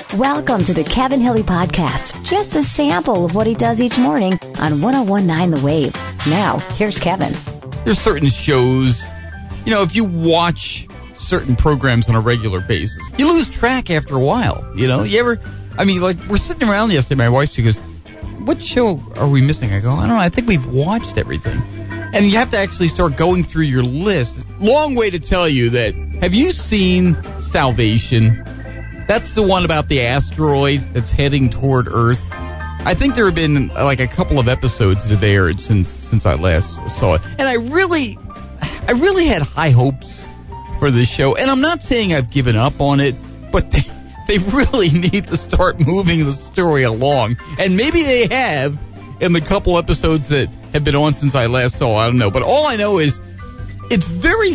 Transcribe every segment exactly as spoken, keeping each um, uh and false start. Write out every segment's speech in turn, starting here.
Welcome to the Kevin Hilly Podcast. Just a sample of what he does each morning on one oh one point nine The Wave. Now, here's Kevin. There's certain shows, you know, if you watch certain programs on a regular basis, you lose track after a while. You know, you ever, I mean, like, we're sitting around yesterday, my wife, she goes, what show are we missing? I go, I don't know, I think we've watched everything. And you have to actually start going through your list. Long way to tell you that, have you seen Salvation? That's the one about the asteroid that's heading toward Earth. I think there have been like a couple of episodes that have aired since since I last saw it. And I really, I really had high hopes for this show. And I'm not saying I've given up on it, but they, they really need to start moving the story along. And maybe they have in the couple episodes that have been on since I last saw. I don't know. But all I know is it's very,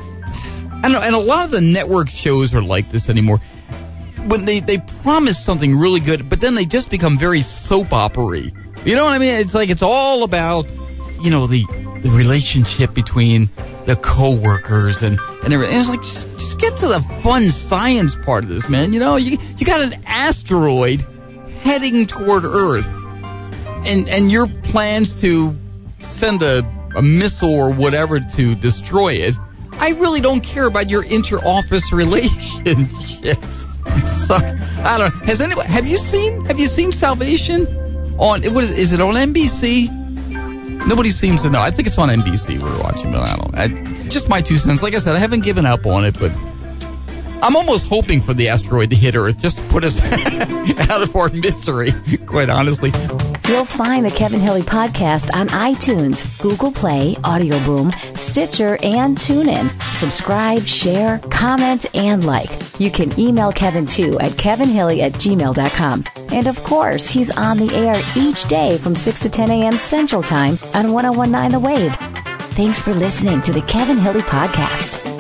I don't know, and a lot of the network shows are like this anymore. When they, they promise something really good, but then they just become very soap opera-y. You know what I mean? It's like it's all about, you know, the the relationship between the co-workers and, and everything. It's like, just, just get to the fun science part of this, man. You know, you you got an asteroid heading toward Earth, and and your plans to send a, a missile or whatever to destroy it. I really don't care about your inter-office relationships. So, I don't know. Has anyone, have you seen, have you seen Salvation on, what is, is it on N B C? Nobody seems to know. I think it's on N B C we're watching, but I don't know. I, just my two cents. Like I said, I haven't given up on it, but I'm almost hoping for the asteroid to hit Earth just to put us out of our misery, quite honestly. You'll find the Kevin Hilly Podcast on iTunes, Google Play, Audio Boom, Stitcher, and TuneIn. Subscribe, share, comment, and like. You can email Kevin, too, at kevinhilly at gmail dot com. And, of course, he's on the air each day from six to ten a.m. Central Time on one oh one point nine The Wave. Thanks for listening to the Kevin Hilly Podcast.